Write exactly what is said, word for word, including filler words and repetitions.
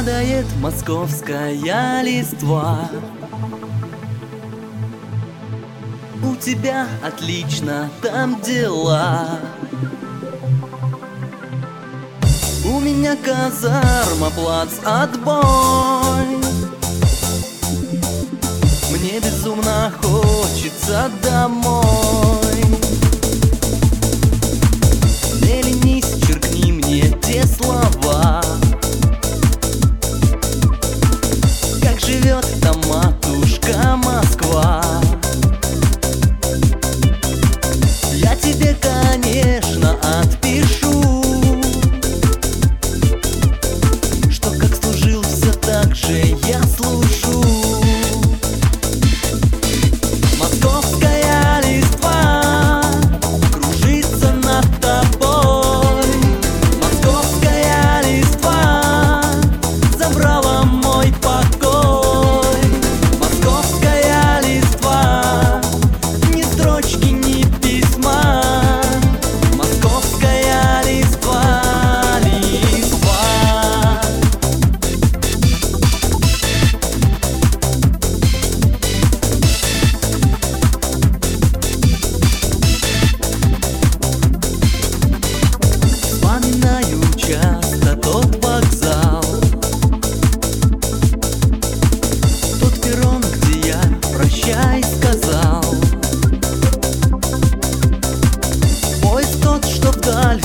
Падает московская листва. У тебя отлично там дела. У меня казарма, плац, отбой. Мне безумно хочется домой. Не ленись, черкни мне те слова. Как живет там матушка Москва? Я тебе, конечно, отпишу, что как служил, все так же я служу. Московская листва кружится над тобой. Московская листва забрала мой покой. Московская листва, ни строчки, ни письма. Московская листва, листва. Вспоминаю часто тот вокзал, тот перрон, где я прощай сказал. Поезд тот, что вдаль